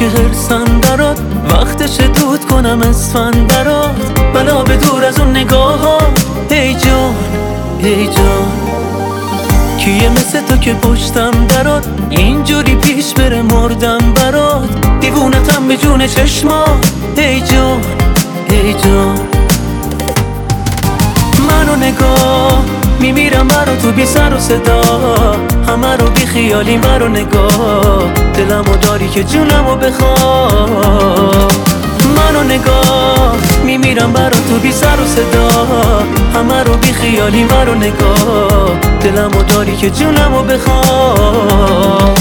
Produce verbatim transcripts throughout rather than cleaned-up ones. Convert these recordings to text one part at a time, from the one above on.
که هرسن برات، وقتش دود کنم اسفند برات، بلا به دور از اون نگاه ها. ای جان ای جان کیه مثل تو که پشتم درات، اینجوری پیش بره مردم برات، دیوونتم به جون چشما. ای جان ای جان منو نگاه میمیرم برا تو بی سر و صدا، همه رو بی خیالی مرو نگاه، دلمو داری که جونمو بخواه. منو نگاه میمیرم برا تو بی سر و صدا، همه رو بی خیالی مرو نگاه، دلمو داری که جونمو بخواه.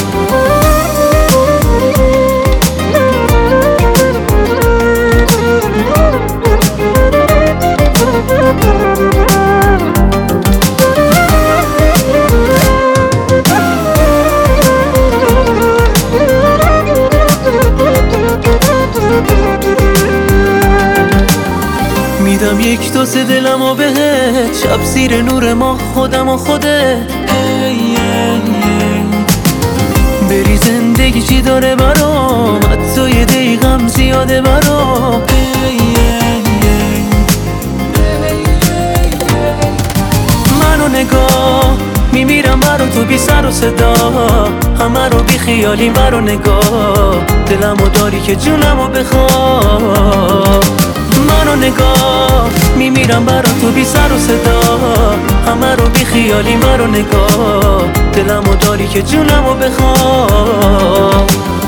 میدم یک دو سه دلمو بهت، شب زیر نور ما خودم و خودت. بری زندگی چی داره برام، حتی یه دقیقم زیاده برام. منو نگاه میمیرم برا تو بی سر و صدا، همه رو بی خیالی مرو نگاه، دلمو داری که جونمو بخواه. منو نگاه میمیرم برا تو بی سر و صدا، همه رو بی خیالی مرو نگاه، دلمو داری که جونمو بخواه.